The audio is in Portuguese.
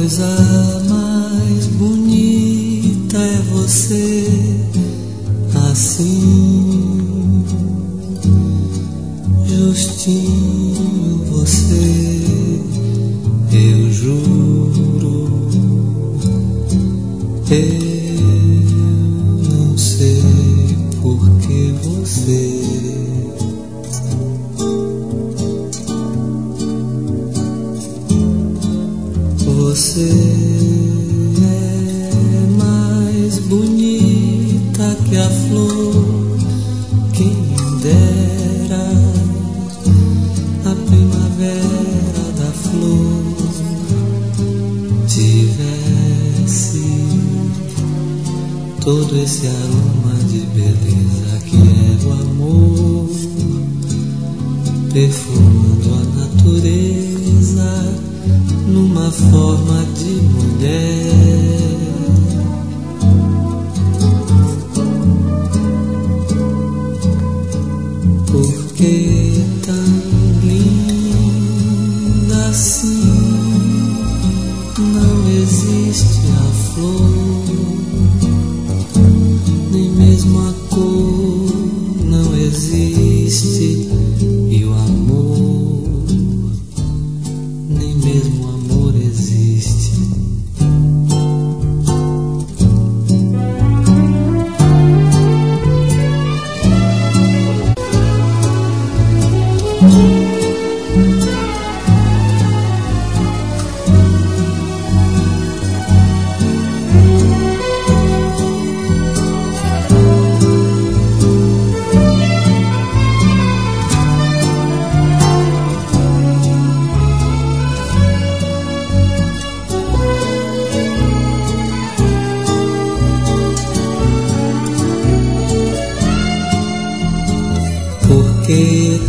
coisa mais bonita é você assim, justinho você, eu juro, eu não sei por que você é mais bonita que a flor, quem dera a primavera da flor tivesse todo esse aroma de beleza que é o amor, perfumando a natureza numa forma de mulher. Por que tão linda assim? Não existe a flor, nem mesmo a cor não existe, e o amor, nem mesmo o amor existe. Por que